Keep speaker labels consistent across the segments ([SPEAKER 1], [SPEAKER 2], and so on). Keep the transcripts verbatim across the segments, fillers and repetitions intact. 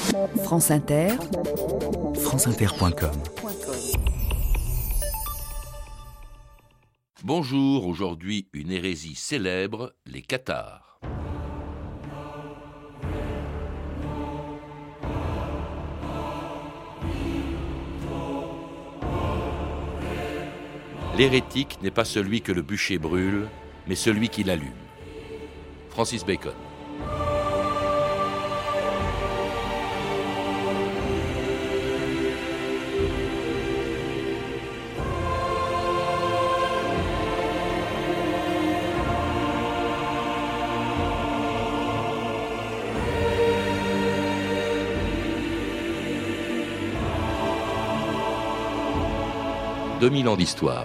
[SPEAKER 1] France Inter,
[SPEAKER 2] franceinter point com.
[SPEAKER 3] Bonjour, aujourd'hui une hérésie célèbre, les cathares. L'hérétique n'est pas celui que le bûcher brûle, mais celui qui l'allume. Francis Bacon. deux mille ans d'histoire.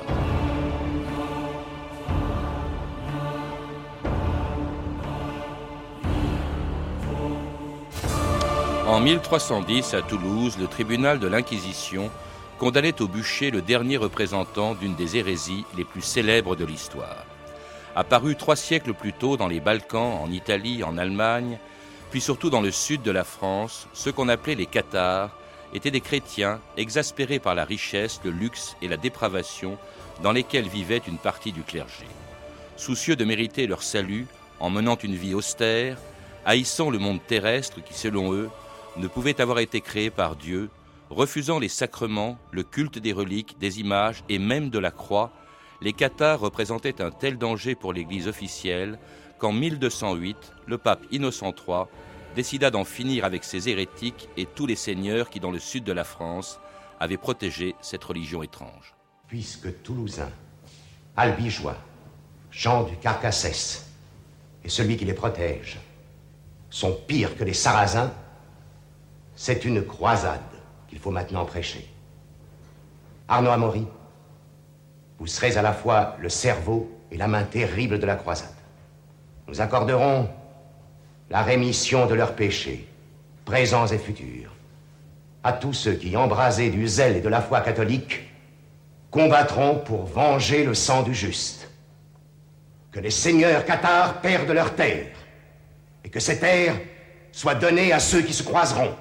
[SPEAKER 3] En mille trois cent dix, à Toulouse, le tribunal de l'Inquisition condamnait au bûcher le dernier représentant d'une des hérésies les plus célèbres de l'histoire. Apparu trois siècles plus tôt dans les Balkans, en Italie, en Allemagne, puis surtout dans le sud de la France, ceux qu'on appelait les cathares étaient des chrétiens exaspérés par la richesse, le luxe et la dépravation dans lesquels vivait une partie du clergé. Soucieux de mériter leur salut en menant une vie austère, haïssant le monde terrestre qui, selon eux, ne pouvait avoir été créé par Dieu, refusant les sacrements, le culte des reliques, des images et même de la croix, les cathares représentaient un tel danger pour l'Église officielle qu'en mille deux cent huit, le pape Innocent trois décida d'en finir avec ces hérétiques et tous les seigneurs qui, dans le sud de la France, avaient protégé cette religion étrange.
[SPEAKER 4] Puisque Toulousain, Albigeois, Jean du Carcassès et celui qui les protège sont pires que les Sarrasins, c'est une croisade qu'il faut maintenant prêcher. Arnaud Amaury, vous serez à la fois le cerveau et la main terrible de la croisade. Nous accorderons la rémission de leurs péchés, présents et futurs, à tous ceux qui, embrasés du zèle et de la foi catholique, combattront pour venger le sang du juste. Que les seigneurs cathares perdent leurs terres, et que ces terres soient données à ceux qui se croiseront.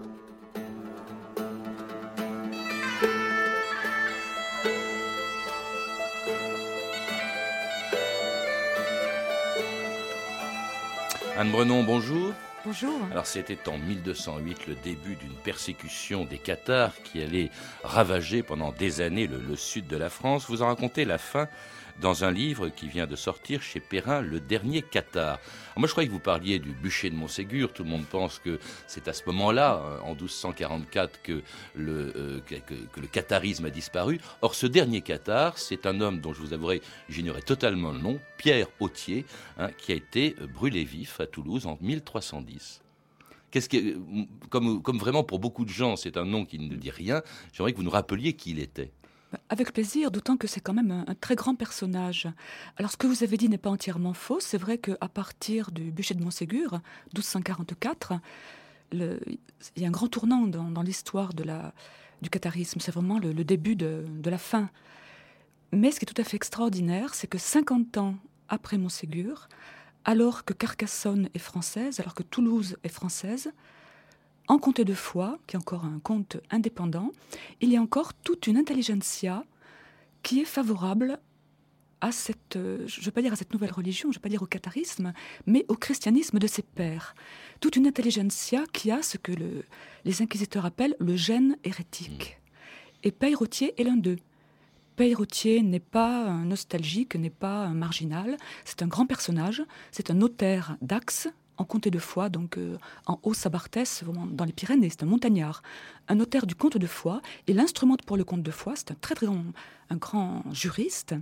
[SPEAKER 3] Anne Brenon, bonjour.
[SPEAKER 5] Bonjour.
[SPEAKER 3] Alors c'était en mille deux cent huit le début d'une persécution des cathares qui allait ravager pendant des années le, le sud de la France. Vous en racontez la fin dans un livre qui vient de sortir chez Perrin, Le Dernier Cathare. Alors moi je croyais que vous parliez du bûcher de Montségur. Tout le monde pense que c'est à ce moment-là, en douze cent quarante-quatre, que le, euh, que, que le catharisme a disparu. Or ce dernier cathare, c'est un homme dont je vous avouerai, j'ignorais totalement le nom, Pierre Authier, hein, qui a été brûlé vif à Toulouse en mille trois cent dix. Qu'est-ce que, comme, comme vraiment pour beaucoup de gens, c'est un nom qui ne dit rien, j'aimerais que vous nous rappeliez qui il était.
[SPEAKER 5] Avec plaisir, d'autant que c'est quand même un, un très grand personnage. Alors, ce que vous avez dit n'est pas entièrement faux. C'est vrai qu'à partir du bûcher de Montségur, douze cent quarante-quatre, le, il y a un grand tournant dans, dans l'histoire de la, du catharisme. C'est vraiment le, le début de, de la fin. Mais ce qui est tout à fait extraordinaire, c'est que cinquante ans après Montségur, alors que Carcassonne est française, alors que Toulouse est française, en comté de Foix, qui est encore un comte indépendant, il y a encore toute une intelligentsia qui est favorable à cette, je ne veux pas dire à cette nouvelle religion, je ne veux pas dire au catharisme, mais au christianisme de ses pères. Toute une intelligentsia qui a ce que le, les inquisiteurs appellent le gène hérétique. Et Pierre Authier est l'un d'eux. Pierre Authier n'est pas un nostalgique, n'est pas un marginal, c'est un grand personnage, c'est un notaire d'Axe, en comté de Foix, donc euh, en Haut-Sabarthès, dans les Pyrénées, c'est un montagnard, un notaire du comte de Foix, et l'instrumente pour le comte de Foix, c'est un très très grand, un grand juriste.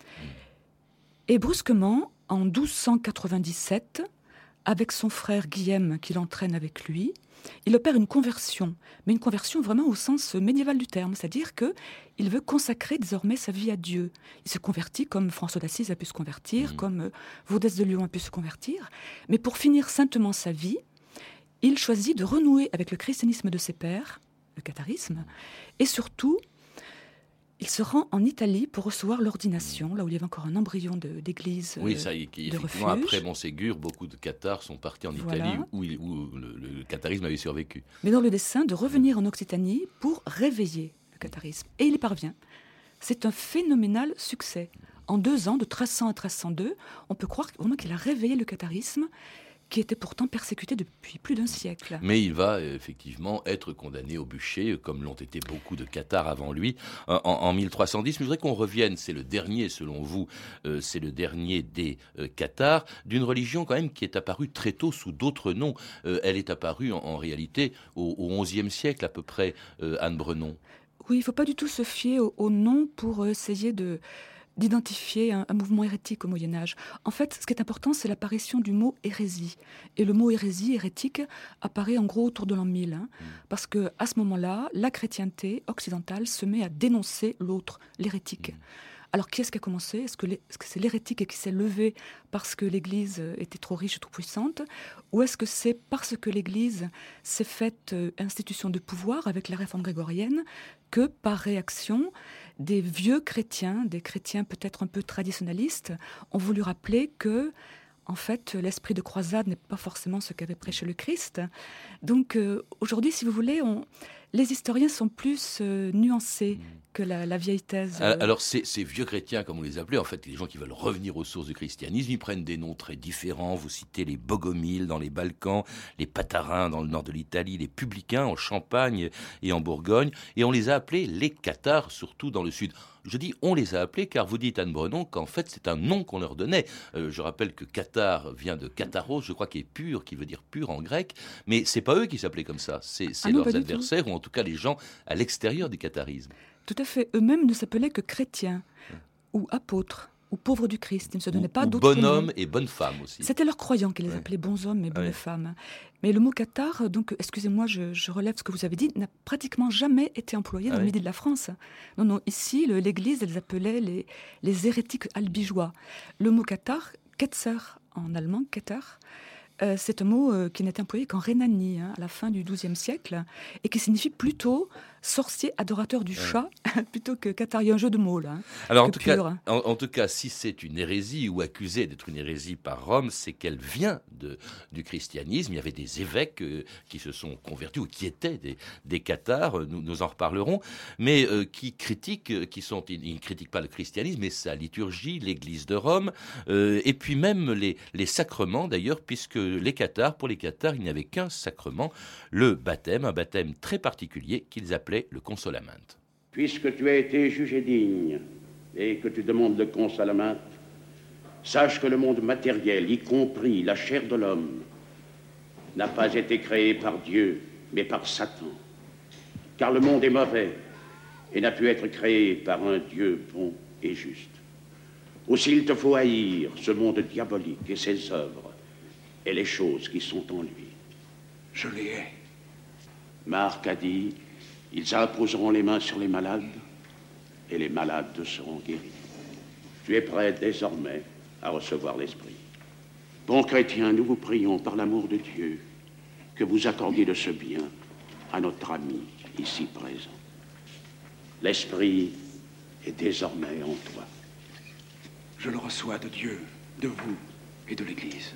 [SPEAKER 5] Et brusquement, en douze cent quatre-vingt-dix-sept, avec son frère Guillaume qui l'entraîne avec lui, il opère une conversion, mais une conversion vraiment au sens médiéval du terme, c'est-à-dire qu'il veut consacrer désormais sa vie à Dieu. Il se convertit comme François d'Assise a pu se convertir, mmh. comme euh, Vaudès de Lyon a pu se convertir, mais pour finir saintement sa vie, il choisit de renouer avec le christianisme de ses pères, le catharisme, et surtout, il se rend en Italie pour recevoir l'ordination, là où il y avait encore un embryon de, d'église.
[SPEAKER 3] Oui, ça,
[SPEAKER 5] euh,
[SPEAKER 3] qui, effectivement, après Montségur, beaucoup de cathares sont partis en
[SPEAKER 5] Voilà.
[SPEAKER 3] Italie où, il, où le, le catharisme avait survécu.
[SPEAKER 5] Mais dans le dessein de revenir en Occitanie pour réveiller le catharisme. Et il y parvient. C'est un phénoménal succès. En deux ans, de treize cents à treize cent deux, on peut croire vraiment qu'il a réveillé le catharisme, qui était pourtant persécuté depuis plus d'un siècle.
[SPEAKER 3] Mais il va effectivement être condamné au bûcher, comme l'ont été beaucoup de cathares avant lui, en, en mille trois cent dix. Mais je voudrais qu'on revienne, c'est le dernier, selon vous, euh, c'est le dernier des euh, cathares, d'une religion quand même qui est apparue très tôt sous d'autres noms. Euh, elle est apparue en, en réalité au, au onzième siècle à peu près, euh, Anne Brenon.
[SPEAKER 5] Oui, il ne faut pas du tout se fier au, au nom pour essayer de... d'identifier un, un mouvement hérétique au Moyen-Âge. En fait, ce qui est important, c'est l'apparition du mot hérésie. Et le mot hérésie, hérétique, apparaît en gros autour de l'an mille. Hein, mmh. Parce qu'à ce moment-là, la chrétienté occidentale se met à dénoncer l'autre, l'hérétique. Mmh. Alors, qui est-ce qui a commencé ? Est-ce que, est-ce que c'est l'hérétique qui s'est levé parce que l'Église était trop riche et trop puissante ? Ou est-ce que c'est parce que l'Église s'est faite institution de pouvoir avec la réforme grégorienne que, par réaction, des vieux chrétiens, des chrétiens peut-être un peu traditionnalistes, ont voulu rappeler que, en fait, l'esprit de croisade n'est pas forcément ce qu'avait prêché le Christ. Donc, euh, aujourd'hui, si vous voulez, on... les historiens sont plus euh, nuancés que la, la vieille thèse. Euh...
[SPEAKER 3] Alors, ces, ces vieux chrétiens, comme on les appelait, en fait, les gens qui veulent revenir aux sources du christianisme, ils prennent des noms très différents. Vous citez les Bogomiles dans les Balkans, les Patarins dans le nord de l'Italie, les Publicains en Champagne et en Bourgogne, et on les a appelés les cathares, surtout dans le sud. Je dis on les a appelés car vous dites, Anne Brenon, qu'en fait c'est un nom qu'on leur donnait. Euh, je rappelle que cathare vient de katharos, je crois qu'il est pur, qui veut dire pur en grec, mais c'est pas eux qui s'appelaient comme ça, c'est, c'est ah non, leurs adversaires, ou en tout cas les gens à l'extérieur du catharisme.
[SPEAKER 5] Tout à fait, eux-mêmes ne s'appelaient que chrétiens, hum. ou apôtres, ou pauvres du Christ. Ils ne se donnaient pas
[SPEAKER 3] ou
[SPEAKER 5] d'autres
[SPEAKER 3] bon
[SPEAKER 5] noms.
[SPEAKER 3] homme et bonne femme aussi.
[SPEAKER 5] C'était leurs croyants qui les ouais. appelaient bons hommes et bonnes ouais. femmes. Mais le mot cathare, donc, excusez-moi, je, je relève ce que vous avez dit, n'a pratiquement jamais été employé dans ah le ouais. midi de la France. Non, non, ici, le, l'Église, elle les appelait les, les hérétiques albigeois. Le mot cathare, Ketzer en allemand, Keter, euh, c'est un mot euh, qui n'était employé qu'en Rhénanie, hein, à la fin du douzième siècle, et qui signifie plutôt sorcier adorateur du ouais. chat, plutôt que cathare. Il y a un jeu de mots, là. Hein,
[SPEAKER 3] Alors, en tout, cas, en, en tout cas, si c'est une hérésie, ou accusée d'être une hérésie par Rome, c'est qu'elle vient de, du christianisme. Il y avait des évêques euh, qui se sont convertis, ou qui étaient des, des cathares, nous, nous en reparlerons, mais euh, qui critiquent, qui sont, ils ne critiquent pas le christianisme, mais sa liturgie, l'église de Rome, euh, et puis même les, les sacrements, d'ailleurs, puisque les cathares, pour les cathares, il n'y avait qu'un sacrement, le baptême, un baptême très particulier qu'ils appelaient le consolament.
[SPEAKER 1] Puisque tu as été jugé digne et que tu demandes le consolament, sache que le monde matériel, y compris la chair de l'homme, n'a pas été créé par Dieu, mais par Satan. Car le monde est mauvais et n'a pu être créé par un Dieu bon et juste. Aussi il te faut haïr ce monde diabolique et ses œuvres et les choses qui sont en lui.
[SPEAKER 6] Je les hais.
[SPEAKER 1] Marc a dit, ils imposeront les mains sur les malades et les malades seront guéris. Tu es prêt désormais à recevoir l'Esprit. Bon chrétien, nous vous prions par l'amour de Dieu que vous accordiez de ce bien à notre ami ici présent. L'Esprit est désormais en toi.
[SPEAKER 6] Je le reçois de Dieu, de vous et de l'Église.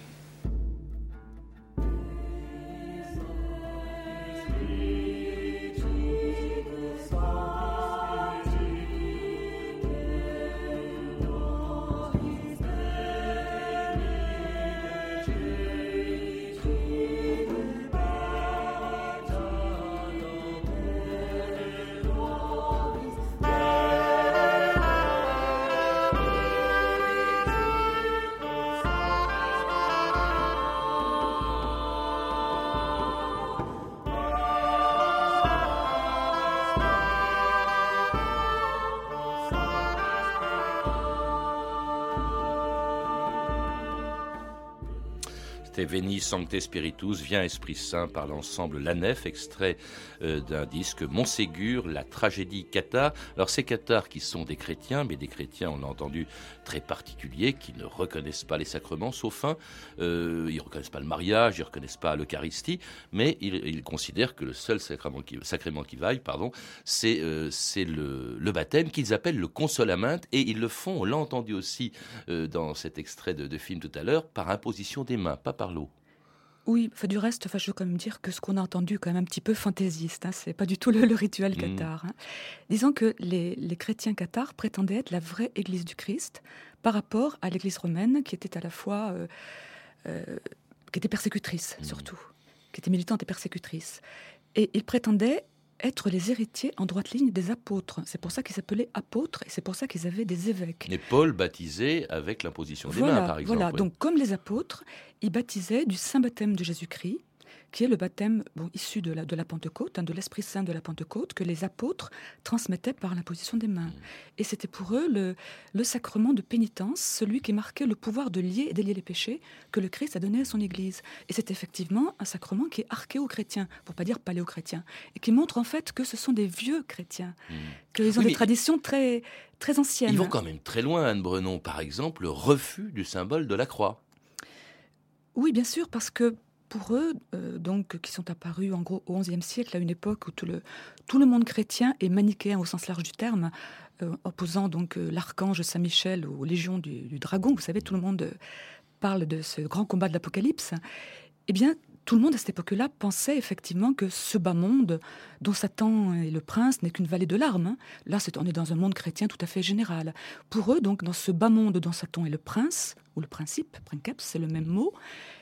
[SPEAKER 3] Te Veni Sancte Spiritus, Viens Esprit Saint, par l'ensemble La Nef, extrait euh, d'un disque Montségur, la tragédie cathare. Alors ces cathares qui sont des chrétiens, mais des chrétiens, on l'a entendu, très particuliers, qui ne reconnaissent pas les sacrements, sauf un, euh, ils ne reconnaissent pas le mariage, ils ne reconnaissent pas l'Eucharistie, mais ils, ils considèrent que le seul sacrement qui, sacrement qui vaille, pardon, c'est, euh, c'est le, le baptême qu'ils appellent le consolament, et ils le font, on l'a entendu aussi euh, dans cet extrait de, de film tout à l'heure, par imposition des mains, pas par l'eau.
[SPEAKER 5] Oui, enfin, du reste, enfin, je veux quand même dire que ce qu'on a entendu est quand même un petit peu fantaisiste. Hein, c'est pas du tout le, le rituel cathare. Hein. Disons que les, les chrétiens cathares prétendaient être la vraie Église du Christ par rapport à l'Église romaine, qui était à la fois euh, euh, qui était persécutrice, mmh. surtout, qui était militante et persécutrice. Et ils prétendaient être les héritiers en droite ligne des apôtres. C'est pour ça qu'ils s'appelaient apôtres et c'est pour ça qu'ils avaient des évêques.
[SPEAKER 3] Et Paul baptisait avec l'imposition des
[SPEAKER 5] voilà,
[SPEAKER 3] mains, par exemple.
[SPEAKER 5] Voilà,
[SPEAKER 3] oui.
[SPEAKER 5] Donc comme les apôtres, ils baptisaient du saint baptême de Jésus-Christ, qui est le baptême bon, issu de la, de la Pentecôte, hein, de l'Esprit Saint de la Pentecôte, que les apôtres transmettaient par l'imposition des mains. Mmh. Et c'était pour eux le, le sacrement de pénitence, celui qui marquait le pouvoir de lier et délier les péchés que le Christ a donné à son Église. Et c'est effectivement un sacrement qui est archéo-chrétien, pour ne pas dire paléo-chrétien, et qui montre en fait que ce sont des vieux chrétiens, mmh. qu'ils ont oui, des traditions très, très anciennes.
[SPEAKER 3] Ils vont quand même très loin, Anne Brenon, par exemple, le refus du symbole de la croix.
[SPEAKER 5] Oui, bien sûr, parce que pour eux, euh, donc, qui sont apparus en gros au onzième siècle, à une époque où tout le, tout le monde chrétien est manichéen au sens large du terme, euh, opposant donc euh, l'archange Saint-Michel aux légions du, du dragon. Vous savez, tout le monde euh, parle de ce grand combat de l'Apocalypse. Eh bien, tout le monde à cette époque-là pensait effectivement que ce bas monde, dont Satan est le prince, n'est qu'une vallée de larmes. Hein. Là, c'est, on est dans un monde chrétien tout à fait général. Pour eux, donc, dans ce bas monde dont Satan est le prince, ou le principe, princeps, c'est le même mot,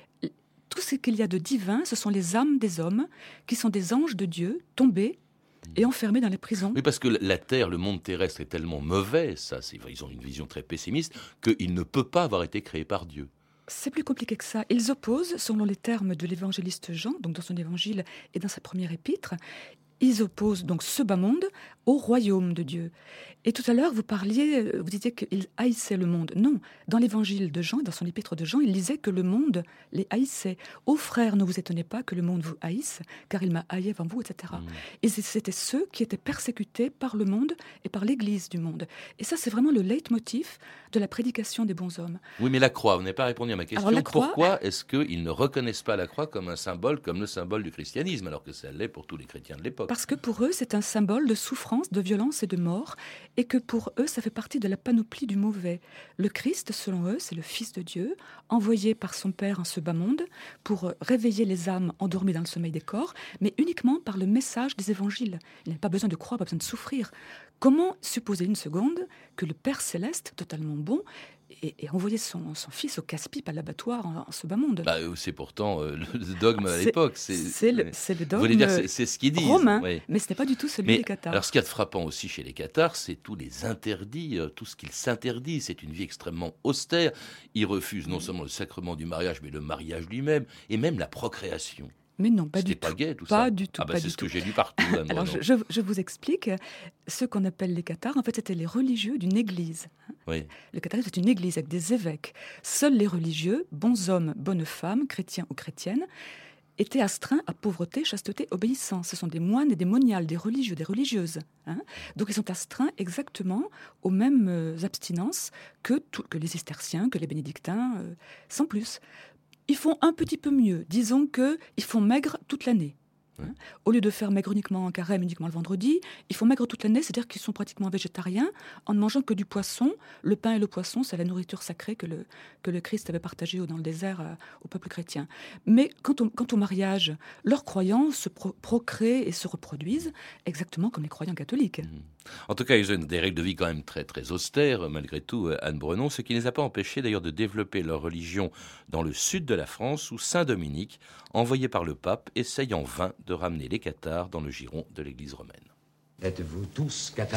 [SPEAKER 5] tout ce qu'il y a de divin, ce sont les âmes des hommes, qui sont des anges de Dieu, tombés et enfermés dans les prisons.
[SPEAKER 3] Oui, parce que la Terre, le monde terrestre est tellement mauvais, ça, c'est, ils ont une vision très pessimiste, qu'il ne peut pas avoir été créé par Dieu.
[SPEAKER 5] C'est plus compliqué que ça. Ils opposent, selon les termes de l'évangéliste Jean, donc dans son évangile et dans sa première épître, ils opposent donc ce bas monde au royaume de Dieu. Et tout à l'heure, vous parliez, vous disiez qu'ils haïssaient le monde. Non, dans l'évangile de Jean, dans son épître de Jean, il disait que le monde les haïssait. « Ô frères, ne vous étonnez pas que le monde vous haïsse, car il m'a haï avant vous, et cetera. Mmh. Et c'était ceux qui étaient persécutés par le monde et par l'Église du monde. Et ça, c'est vraiment le leitmotiv de la prédication des bons hommes.
[SPEAKER 3] Oui, mais la croix, vous n'avez pas répondu à ma question.
[SPEAKER 5] Alors, croix,
[SPEAKER 3] pourquoi est-ce qu'ils ne reconnaissent pas la croix comme un symbole, comme le symbole du christianisme, alors que ça l'est pour tous les chrétiens de l'époque ?
[SPEAKER 5] Parce que pour eux, c'est un symbole de souffrance, de violence et de mort, et que pour eux, ça fait partie de la panoplie du mauvais. Le Christ, selon eux, c'est le Fils de Dieu, envoyé par son Père en ce bas monde pour réveiller les âmes endormies dans le sommeil des corps, mais uniquement par le message des évangiles. Il n'y a pas besoin de croire, pas besoin de souffrir. Comment supposer une seconde que le Père céleste, totalement bon, et, et envoyer son, son fils au casse-pipe à l'abattoir en, en ce bas monde.
[SPEAKER 3] Bah, c'est pourtant euh, le dogme à
[SPEAKER 5] c'est,
[SPEAKER 3] l'époque.
[SPEAKER 5] C'est, c'est, le, c'est le dogme
[SPEAKER 3] vous voulez dire, c'est, c'est ce qu'ils disent,
[SPEAKER 5] romain,
[SPEAKER 3] oui.
[SPEAKER 5] Mais ce n'est pas du tout celui
[SPEAKER 3] mais,
[SPEAKER 5] des cathares.
[SPEAKER 3] Alors ce qu'il y a de frappant aussi chez les cathares, c'est tous les interdits, euh, tout ce qu'ils s'interdisent. C'est une vie extrêmement austère. Ils refusent non seulement le sacrement du mariage, mais le mariage lui-même, et même la procréation.
[SPEAKER 5] Mais non, pas
[SPEAKER 3] C'était
[SPEAKER 5] du
[SPEAKER 3] pas
[SPEAKER 5] tout.
[SPEAKER 3] Gay, tout
[SPEAKER 5] pas
[SPEAKER 3] ça.
[SPEAKER 5] du tout.
[SPEAKER 3] Ah bah
[SPEAKER 5] pas
[SPEAKER 3] c'est
[SPEAKER 5] du
[SPEAKER 3] ce
[SPEAKER 5] tout.
[SPEAKER 3] que j'ai lu partout. Là,
[SPEAKER 5] Alors je, je, je vous explique. Ce qu'on appelle les cathares, en fait, c'était les religieux d'une église.
[SPEAKER 3] Oui.
[SPEAKER 5] Le catharisme, c'est une église avec des évêques. Seuls les religieux, bons hommes, bonnes femmes, chrétiens ou chrétiennes, étaient astreints à pauvreté, chasteté, obéissance. Ce sont des moines et des moniales, des religieux, des religieuses. Hein. Donc ils sont astreints exactement aux mêmes euh, abstinences que, tout, que les cisterciens, que les bénédictins, euh, sans plus. Ils font un petit peu mieux. Disons qu'ils font maigre toute l'année. Hein. Au lieu de faire maigre uniquement en carême, uniquement le vendredi, ils font maigre toute l'année, c'est-à-dire qu'ils sont pratiquement végétariens en ne mangeant que du poisson. Le pain et le poisson, c'est la nourriture sacrée que le, que le Christ avait partagée dans le désert euh, au peuple chrétien. Mais quant au, quant au mariage, leurs croyants se pro- procréent et se reproduisent exactement comme les croyants catholiques.
[SPEAKER 3] Mmh. En tout cas, ils ont des règles de vie quand même très, très austères, malgré tout, Anne Brenon, ce qui ne les a pas empêchés d'ailleurs de développer leur religion dans le sud de la France, où Saint Dominique, envoyé par le pape, essaye en vain de ramener les cathares dans le giron de l'Église romaine.
[SPEAKER 4] Êtes-vous tous cathares ?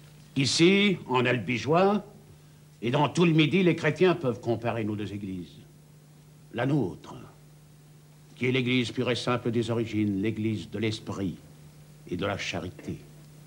[SPEAKER 1] Ici, en Albigeois, et dans tout le Midi, les chrétiens peuvent comparer nos deux églises. La nôtre, qui est l'église pure et simple des origines, l'église de l'esprit et de la charité.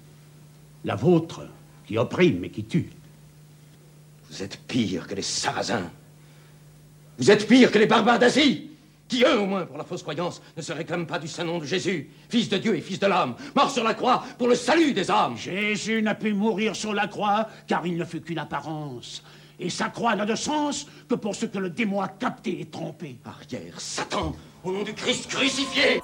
[SPEAKER 1] La vôtre, qui opprime et qui tue.
[SPEAKER 4] Vous êtes pire que les Sarrasins. Vous êtes pire que les barbares d'Asie.
[SPEAKER 7] qui eux, au moins, pour leur fausse croyance, ne se réclament pas du saint nom de Jésus, fils de Dieu et fils de l'homme, mort sur la croix pour le salut des âmes.
[SPEAKER 8] Jésus n'a pu mourir sur la croix, car il ne fut qu'une apparence. Et sa croix n'a de sens que pour ce que le démon a capté et trompé.
[SPEAKER 7] Arrière, Satan, au nom du Christ crucifié!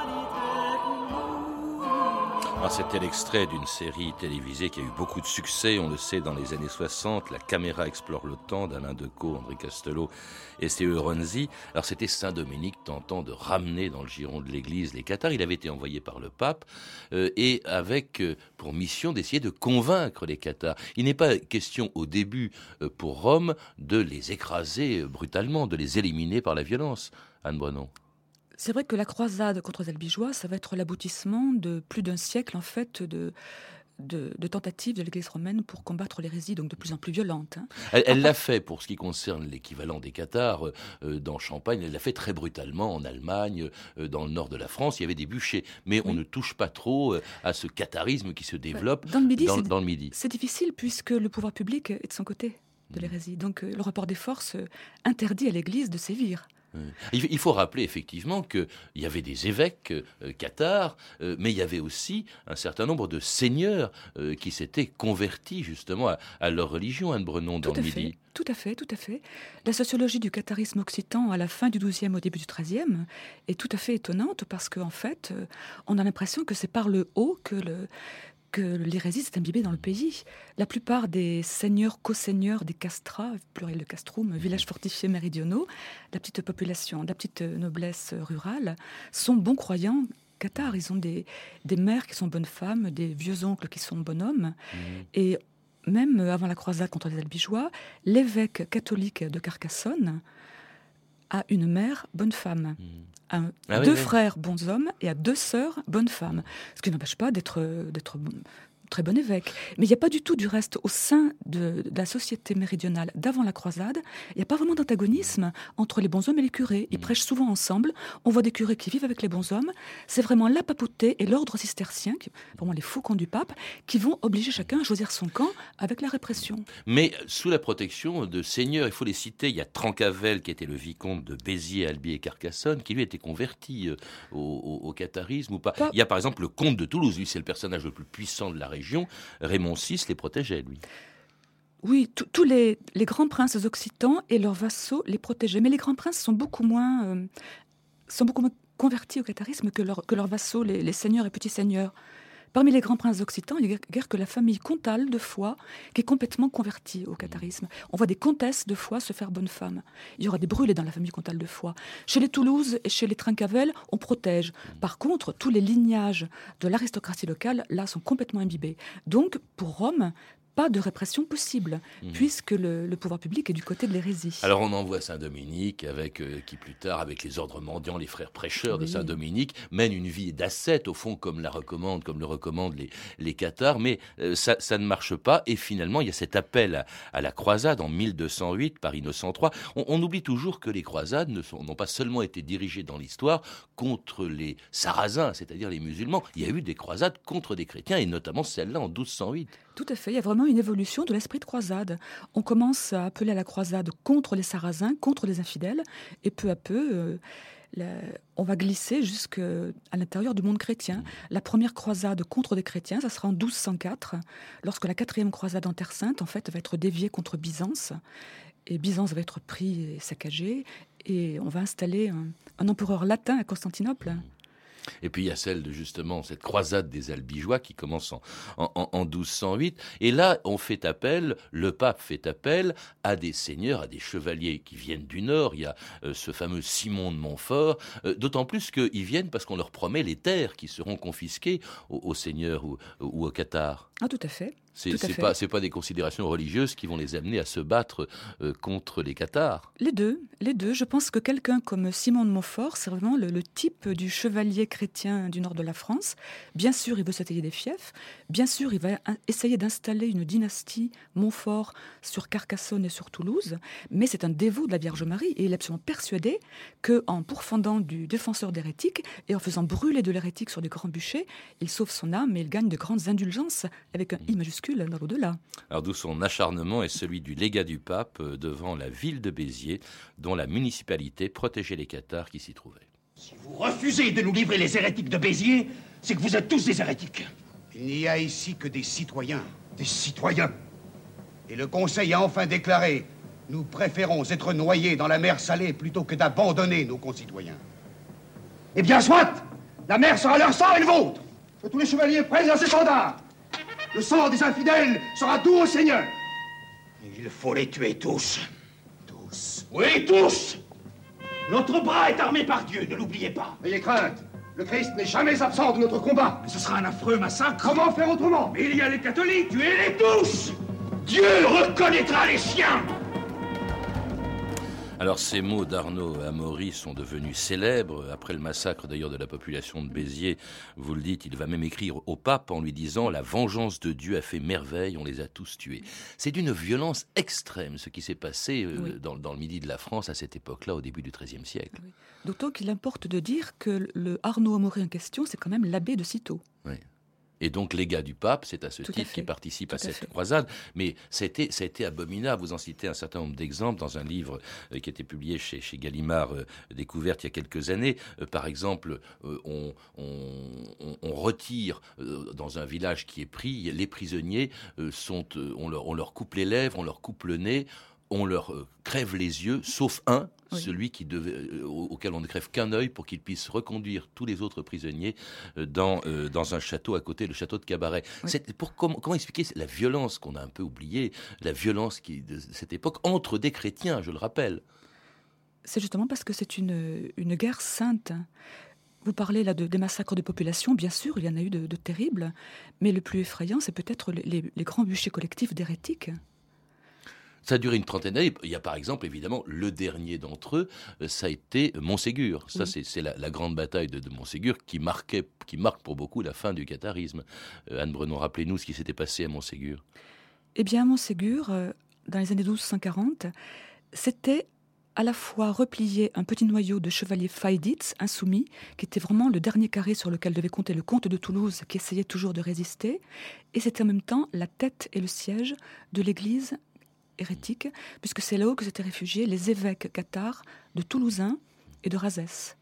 [SPEAKER 3] Alors, c'était l'extrait d'une série télévisée qui a eu beaucoup de succès, on le sait, dans les années soixante, La caméra explore le temps, d'Alain Decaux, André Castelot et C E Ronzi. Alors, c'était Saint-Dominique tentant de ramener dans le giron de l'Église les cathares. Il avait été envoyé par le pape euh, et avec euh, pour mission d'essayer de convaincre les cathares. Il n'est pas question au début euh, pour Rome de les écraser euh, brutalement, de les éliminer par la violence. Anne Brenon.
[SPEAKER 5] C'est vrai que la croisade contre les Albigeois, ça va être l'aboutissement de plus d'un siècle en fait de, de, de tentatives de l'Église romaine pour combattre l'hérésie, donc de plus en plus violente. Hein.
[SPEAKER 3] Elle, elle l'a fait pour ce qui concerne l'équivalent des cathares euh, dans Champagne, elle l'a fait très brutalement en Allemagne, euh, dans le nord de la France, il y avait des bûchers, mais oui. On ne touche pas trop euh, à ce catharisme qui se développe
[SPEAKER 5] dans le Midi.
[SPEAKER 3] Dans,
[SPEAKER 5] c'est,
[SPEAKER 3] dans le Midi.
[SPEAKER 5] C'est difficile puisque le pouvoir public est de son côté de l'hérésie, donc euh, le rapport des forces interdit à l'Église de sévir.
[SPEAKER 3] Il faut rappeler effectivement qu'il y avait des évêques euh, cathares, euh, mais il y avait aussi un certain nombre de seigneurs euh, qui s'étaient convertis justement à, à leur religion, Anne Brenon, dans
[SPEAKER 5] tout
[SPEAKER 3] le
[SPEAKER 5] Midi.
[SPEAKER 3] Midi.
[SPEAKER 5] Tout à fait, tout à fait. La sociologie du catharisme occitan à la fin du douzième, au début du treizième, est tout à fait étonnante parce qu'en fait, euh, on a l'impression que c'est par le haut que le... que l'hérésie s'est imbibée dans le pays. La plupart des seigneurs, co-seigneurs des castras, pluriel de castrum, villages fortifiés méridionaux, la petite population, la petite noblesse rurale, sont bons croyants cathares. Ils ont des, des mères qui sont bonnes femmes, des vieux oncles qui sont bonhommes. Mmh. Et même avant la croisade contre les Albigeois, l'évêque catholique de Carcassonne a une mère bonne femme. Mmh. Un,
[SPEAKER 3] ah
[SPEAKER 5] deux
[SPEAKER 3] oui,
[SPEAKER 5] frères bons hommes et à deux sœurs bonnes femmes. Ce qui n'empêche pas d'être, d'être très bon évêque. Mais il n'y a pas du tout, du reste, au sein de, de la société méridionale d'avant la croisade, il n'y a pas vraiment d'antagonisme entre les bons hommes et les curés. Ils mmh. prêchent souvent ensemble. On voit des curés qui vivent avec les bons hommes. C'est vraiment la papauté et l'ordre cistercien, qui, pour moi les faucons du pape, qui vont obliger chacun à choisir son camp avec la répression.
[SPEAKER 3] Mais sous la protection de seigneurs, il faut les citer. Il y a Trancavel, qui était le vicomte de Béziers, Albi et Carcassonne, qui lui était converti euh, au, au, au catharisme ou pas. pas. Il y a par exemple le comte de Toulouse, lui c'est le personnage le plus puissant de la région. Raymond six les protégeait, lui.
[SPEAKER 5] Oui, tous les, les grands princes occitans et leurs vassaux les protégeaient. Mais les grands princes sont beaucoup moins, euh, sont beaucoup moins convertis au catharisme que, leur, que leurs vassaux, les, les seigneurs et petits seigneurs. Parmi les grands princes occitans, il n'y a guère que la famille comtale de Foix qui est complètement convertie au catharisme. On voit des comtesses de Foix se faire bonne femme. Il y aura des brûlés dans la famille comtale de Foix. Chez les Toulouse et chez les Trincavel, on protège. Par contre, tous les lignages de l'aristocratie locale, là, sont complètement imbibés. Donc, pour Rome, pas de répression possible, mmh. puisque le, le pouvoir public est du côté de l'hérésie.
[SPEAKER 3] Alors on envoie Saint-Dominique, avec, euh, qui plus tard, avec les ordres mendiants, les frères prêcheurs oui. de Saint-Dominique, mène une vie d'ascète, au fond, comme, la recommande, comme le recommandent les, les cathares, mais euh, ça, ça ne marche pas, et finalement, il y a cet appel à, à la croisade en mille deux cent huit par Innocent trois. On, on oublie toujours que les croisades ne sont, n'ont pas seulement été dirigées dans l'histoire contre les Sarrasins, c'est-à-dire les musulmans. Il y a eu des croisades contre des chrétiens, et notamment celle-là en douze cent huit.
[SPEAKER 5] Tout à fait, il y a vraiment une évolution de l'esprit de croisade. On commence à appeler à la croisade contre les Sarrasins, contre les infidèles, et peu à peu, euh, la, on va glisser jusqu'à l'intérieur du monde chrétien. La première croisade contre des chrétiens, ça sera en douze cent quatre, lorsque la quatrième croisade en Terre Sainte, en fait, va être déviée contre Byzance, et Byzance va être pris et saccagé, et on va installer un, un empereur latin à Constantinople.
[SPEAKER 3] Et puis il y a celle de justement cette croisade des Albigeois qui commence en, en, en douze cent huit. Et là, on fait appel, le pape fait appel à des seigneurs, à des chevaliers qui viennent du Nord. Il y a euh, ce fameux Simon de Montfort, euh, d'autant plus qu'ils viennent parce qu'on leur promet les terres qui seront confisquées aux, aux seigneurs ou, ou aux cathares.
[SPEAKER 5] Ah, tout à fait.
[SPEAKER 3] C'est, c'est pas, c'est pas des considérations religieuses qui vont les amener à se battre euh, contre les cathares.
[SPEAKER 5] Les deux, les deux. Je pense que quelqu'un comme Simon de Montfort, c'est vraiment le, le type du chevalier chrétien du nord de la France. Bien sûr, il veut s'attayer des fiefs. Bien sûr, il va essayer d'installer une dynastie Montfort sur Carcassonne et sur Toulouse. Mais c'est un dévot de la Vierge Marie et il est absolument persuadé qu'en pourfendant du défenseur d'hérétique et en faisant brûler de l'hérétique sur des grands bûchers, il sauve son âme et il gagne de grandes indulgences avec un I majuscule dans l'au-delà.
[SPEAKER 3] Alors d'où son acharnement et celui du légat du pape devant la ville de Béziers, dont la municipalité protégeait les cathares qui s'y trouvaient.
[SPEAKER 8] Si vous refusez de nous livrer les hérétiques de Béziers, c'est que vous êtes tous des hérétiques.
[SPEAKER 6] Il n'y a ici que des citoyens. Des citoyens. Et le Conseil a enfin déclaré: nous préférons être noyés dans la mer salée plutôt que d'abandonner nos concitoyens.
[SPEAKER 8] Eh bien, soit! La mer sera leur sang et le vôtre! Que tous les chevaliers prennent leurs étendards! Le sang des infidèles sera doux au Seigneur! Il faut les tuer tous. Tous. Oui, tous! Notre bras est armé par Dieu, ne l'oubliez pas.
[SPEAKER 6] Ayez crainte. Le Christ n'est jamais absent de notre combat.
[SPEAKER 8] Mais ce sera un affreux massacre.
[SPEAKER 6] Comment faire autrement?
[SPEAKER 8] Mais il y a les catholiques, tuez-les tous! Dieu reconnaîtra les siens!
[SPEAKER 3] Alors ces mots d'Arnaud Amaury sont devenus célèbres, après le massacre d'ailleurs de la population de Béziers, vous le dites, il va même écrire au pape en lui disant « La vengeance de Dieu a fait merveille, on les a tous tués ». C'est d'une violence extrême ce qui s'est passé euh, oui. dans, dans le midi de la France à cette époque-là, au début du treizième siècle.
[SPEAKER 5] Oui. D'autant qu'il importe de dire que le Arnaud Amaury en question, c'est quand même l'abbé de Cîteaux.
[SPEAKER 3] Oui. Et donc, légat du pape, c'est à ce
[SPEAKER 5] Tout
[SPEAKER 3] titre
[SPEAKER 5] à
[SPEAKER 3] qu'il participe
[SPEAKER 5] Tout
[SPEAKER 3] à
[SPEAKER 5] à
[SPEAKER 3] cette
[SPEAKER 5] fait.
[SPEAKER 3] croisade. Mais ça a, été, ça a été abominable. Vous en citez un certain nombre d'exemples dans un livre euh, qui a été publié chez, chez Gallimard, euh, découverte il y a quelques années. Euh, par exemple, euh, on, on, on, on retire euh, dans un village qui est pris, les prisonniers, euh, sont, euh, on, leur, on leur coupe les lèvres, on leur coupe le nez, on leur euh, crève les yeux, sauf un, oui. celui qui devait, euh, auquel on ne crève qu'un œil pour qu'il puisse reconduire tous les autres prisonniers euh, dans, euh, dans un château à côté, le château de Cabaret. Oui. C'est pour, comment, comment expliquer la violence qu'on a un peu oubliée, la violence qui, de cette époque entre des chrétiens, je le rappelle.
[SPEAKER 5] C'est justement parce que c'est une, une guerre sainte. Vous parlez là de, des massacres de population, bien sûr, il y en a eu de, de terribles, mais le plus effrayant, c'est peut-être les, les, les grands bûchers collectifs d'hérétiques.
[SPEAKER 3] Ça a duré une trentaine d'années. Il y a par exemple, évidemment, le dernier d'entre eux, ça a été Montségur. Ça, oui. c'est, c'est la, la grande bataille de, de Montségur qui, marquait, qui marque pour beaucoup la fin du catharisme. Euh, Anne Brenon, rappelez-nous ce qui s'était passé à Montségur.
[SPEAKER 5] Eh bien, à Montségur, euh, dans les années douze cent quarante, c'était à la fois replier un petit noyau de chevaliers faïditz, insoumis, qui était vraiment le dernier carré sur lequel devait compter le comte de Toulouse, qui essayait toujours de résister, et c'était en même temps la tête et le siège de l'église hérétique, puisque c'est là-haut que s'étaient réfugiés les évêques cathares de Toulousain et de Razès.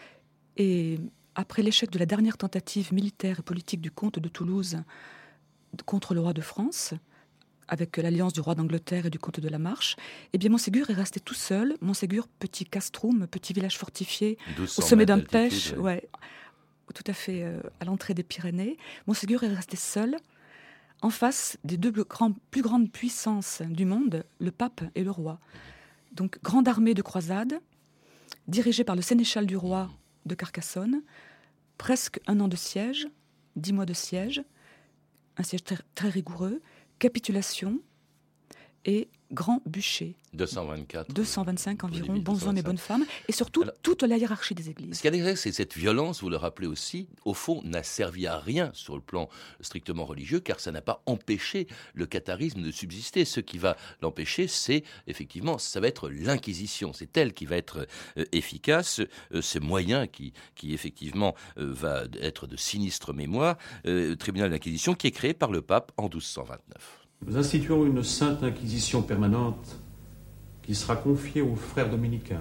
[SPEAKER 5] Et après l'échec de la dernière tentative militaire et politique du comte de Toulouse contre le roi de France, avec l'alliance du roi d'Angleterre et du comte de la Marche, eh bien Montségur est resté tout seul. Montségur, petit castrum, petit village fortifié, au sommet d'un pêche, ouais. Ouais, tout à fait euh, à l'entrée des Pyrénées. Montségur est resté seul, en face des deux grands, plus grandes puissances du monde, le pape et le roi. Donc, grande armée de croisade, dirigée par le sénéchal du roi de Carcassonne, presque un an de siège, dix mois de siège, un siège très, très rigoureux, capitulation et grand bûcher.
[SPEAKER 3] deux cent vingt-quatre.
[SPEAKER 5] deux cent vingt-cinq environ, bons hommes et bonnes femmes, et surtout alors, toute la hiérarchie des églises.
[SPEAKER 3] Ce qui est intéressant, c'est cette violence, vous le rappelez aussi, au fond, n'a servi à rien sur le plan strictement religieux, car ça n'a pas empêché le catharisme de subsister. Ce qui va l'empêcher, c'est effectivement, ça va être l'Inquisition. C'est elle qui va être euh, efficace. Euh, ce moyen qui, qui effectivement, euh, va être de sinistre mémoire, euh, tribunal d'Inquisition, qui est créé par le pape en douze cent vingt-neuf.
[SPEAKER 9] Nous instituons une sainte inquisition permanente qui sera confiée aux frères dominicains.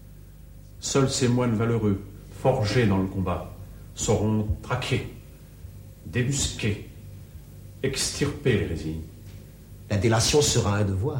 [SPEAKER 9] Seuls ces moines valeureux, forgés dans le combat, sauront traquer, débusquer, extirper l'hérésie.
[SPEAKER 4] La délation sera un devoir.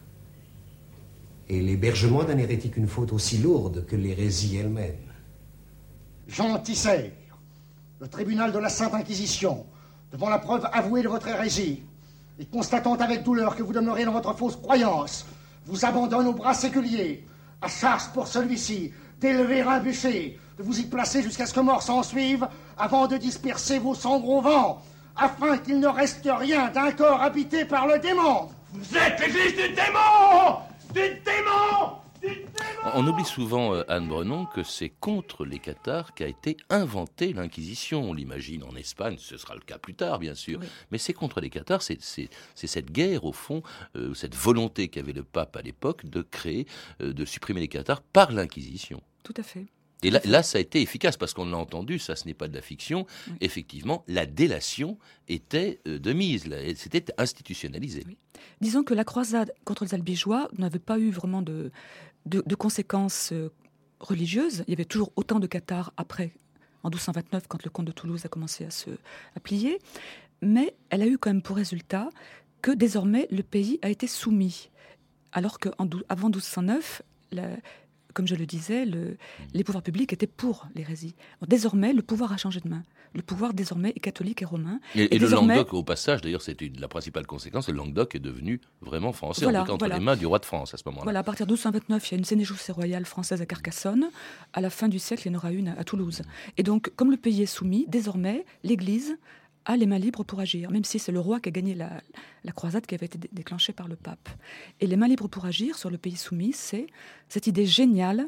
[SPEAKER 4] Et l'hébergement d'un hérétique une faute aussi lourde que l'hérésie elle-même.
[SPEAKER 8] Jean Tisser, le tribunal de la Sainte Inquisition, devant la preuve avouée de votre hérésie, et constatant avec douleur que vous demeurez dans votre fausse croyance, vous abandonne au bras séculier, à charge pour celui-ci d'élever un bûcher, de vous y placer jusqu'à ce que mort s'en suive, avant de disperser vos cendres au vent, afin qu'il ne reste rien d'un corps habité par le démon. Vous êtes l'église du démon! Du démon! Du démon!
[SPEAKER 3] On oublie souvent, euh, Anne Brenon, que c'est contre les cathares qu'a été inventée l'Inquisition. On l'imagine en Espagne, ce sera le cas plus tard, bien sûr. Oui. Mais c'est contre les cathares, c'est, c'est, c'est cette guerre, au fond, euh, cette volonté qu'avait le pape à l'époque de créer, euh, de supprimer les cathares par l'Inquisition.
[SPEAKER 5] Tout à fait.
[SPEAKER 3] Et là, là, ça a été efficace, parce qu'on l'a entendu, ça, ce n'est pas de la fiction. Oui. Effectivement, la délation était euh, de mise, là, c'était institutionnalisé. Oui.
[SPEAKER 5] Disons que la croisade contre les Albigeois n'avait pas eu vraiment de, de, de conséquences euh, religieuses. Il y avait toujours autant de cathares après, en douze cent vingt-neuf, quand le comte de Toulouse a commencé à se à plier. Mais elle a eu quand même pour résultat que désormais le pays a été soumis. Alors qu'avant douze cent neuf, la, comme je le disais, le, les pouvoirs publics étaient pour l'hérésie. Désormais, le pouvoir a changé de main. Le pouvoir, désormais, est catholique et romain.
[SPEAKER 3] Et, et, et
[SPEAKER 5] désormais...
[SPEAKER 3] le Languedoc, au passage, d'ailleurs, c'était la principale conséquence, le Languedoc est devenu vraiment français,
[SPEAKER 5] voilà,
[SPEAKER 3] en tout cas entre
[SPEAKER 5] voilà.
[SPEAKER 3] les mains du roi de France à ce moment-là.
[SPEAKER 5] Voilà, à partir de douze cent vingt-neuf, il y a une sénéchaussée royale française à Carcassonne. À la fin du siècle, il y en aura une à Toulouse. Et donc, comme le pays est soumis, désormais, l'Église a les mains libres pour agir, même si c'est le roi qui a gagné la, la croisade qui avait été déclenchée par le pape. Et les mains libres pour agir sur le pays soumis, c'est cette idée géniale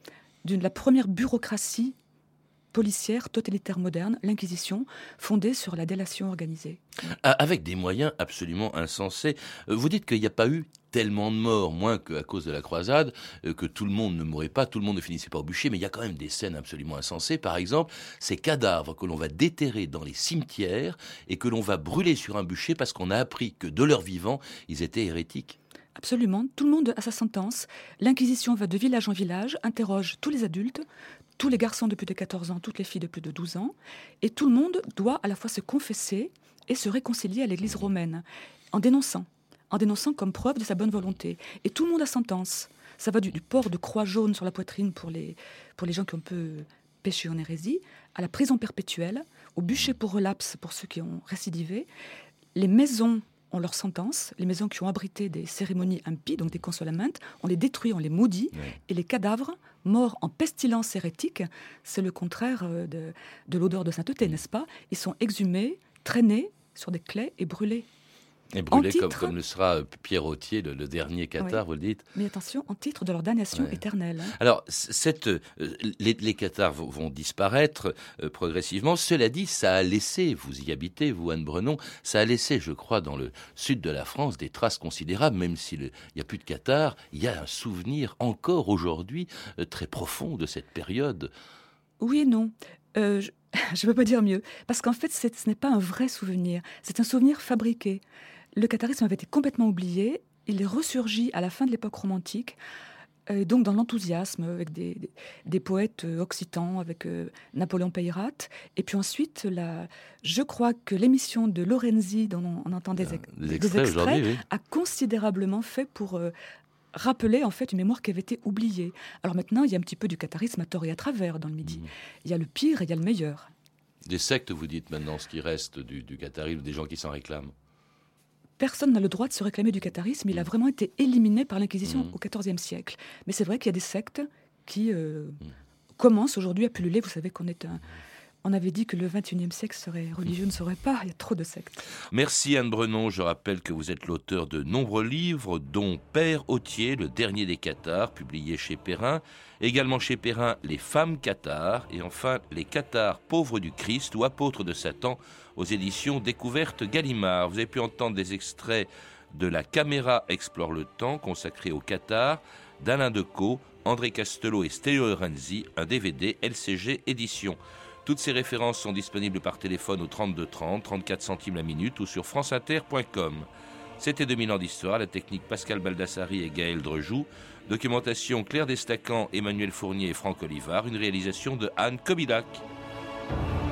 [SPEAKER 5] de la première bureaucratie policière totalitaire moderne, l'Inquisition, fondée sur la délation organisée.
[SPEAKER 3] Avec des moyens absolument insensés. Vous dites qu'il n'y a pas eu tellement de morts, moins qu'à cause de la croisade, que tout le monde ne mourait pas, tout le monde ne finissait pas au bûcher, mais il y a quand même des scènes absolument insensées. Par exemple, ces cadavres que l'on va déterrer dans les cimetières et que l'on va brûler sur un bûcher parce qu'on a appris que de leur vivant, ils étaient hérétiques.
[SPEAKER 5] Absolument, tout le monde a sa sentence. L'Inquisition va de village en village, interroge tous les adultes, tous les garçons de plus de quatorze ans, toutes les filles de plus de douze ans, et tout le monde doit à la fois se confesser et se réconcilier à l'Église romaine, en dénonçant, en dénonçant comme preuve de sa bonne volonté. Et tout le monde a sentence. Ça va du, du port de croix jaune sur la poitrine pour les, pour les gens qui ont peu péché en hérésie, à la prison perpétuelle, au bûcher pour relapse pour ceux qui ont récidivé. Les maisons ont leur sentence, les maisons qui ont abrité des cérémonies impies, donc des consolamentes, on les détruit, on les maudit, oui. Et les cadavres, morts en pestilence hérétique, c'est le contraire de, de l'odeur de sainteté, n'est-ce pas? Ils sont exhumés, traînés sur des claies et brûlés.
[SPEAKER 3] Et brûlés comme, comme le sera Pierre Authier, le, le dernier cathare, oui. Vous le dites.
[SPEAKER 5] Mais attention, en titre de leur damnation ouais. éternelle. Hein.
[SPEAKER 3] Alors, cette, euh, les, les cathares vont, vont disparaître euh, progressivement. Cela dit, ça a laissé, vous y habitez, vous Anne Brenon, ça a laissé, je crois, dans le sud de la France, des traces considérables. Même s'il n'y a plus de cathares, il y a un souvenir encore aujourd'hui euh, très profond de cette période.
[SPEAKER 5] Oui et non. Euh, je ne peux pas dire mieux. Parce qu'en fait, ce n'est pas un vrai souvenir. C'est un souvenir fabriqué. Le catharisme avait été complètement oublié. Il est ressurgi à la fin de l'époque romantique, euh, donc dans l'enthousiasme, avec des, des, des poètes euh, occitans, avec euh, Napoléon Peyrat. Et puis ensuite, la, je crois que l'émission de Lorenzi, dont on, on entend des, ex,
[SPEAKER 3] des
[SPEAKER 5] des
[SPEAKER 3] extraits,
[SPEAKER 5] extraits,
[SPEAKER 3] oui.
[SPEAKER 5] a considérablement fait pour euh, rappeler en fait une mémoire qui avait été oubliée. Alors maintenant, il y a un petit peu du catharisme à tort et à travers dans le Midi. Mmh. Il y a le pire et il y a le meilleur.
[SPEAKER 3] Des sectes, vous dites maintenant, ce qui reste du, du catharisme, des gens qui s'en réclament.
[SPEAKER 5] Personne n'a le droit de se réclamer du catharisme. Il a vraiment été éliminé par l'Inquisition mmh. au quatorzième siècle. Mais c'est vrai qu'il y a des sectes qui euh, mmh. commencent aujourd'hui à pulluler. Vous savez qu'on est un... On avait dit que le vingt et unième siècle serait religieux, ne serait pas. Il y a trop de sectes.
[SPEAKER 3] Merci Anne Brenon. Je rappelle que vous êtes l'auteur de nombreux livres, dont Père Authier, le dernier des cathares, publié chez Perrin. Également chez Perrin, Les femmes cathares. Et enfin, Les cathares pauvres du Christ ou apôtres de Satan, aux éditions Découverte Gallimard. Vous avez pu entendre des extraits de La caméra explore le temps, consacré aux cathares, d'Alain Decaux, André Castelot et Stelio Lorenzi, un D V D L C G édition. Toutes ces références sont disponibles par téléphone au trente-deux trente, trente-quatre centimes la minute ou sur franceinter point com. C'était deux mille ans d'histoire, la technique Pascal Baldassari et Gaël Drejoux, documentation Claire Destacan, Emmanuel Fournier et Franck Olivard, une réalisation de Anne Kobilac.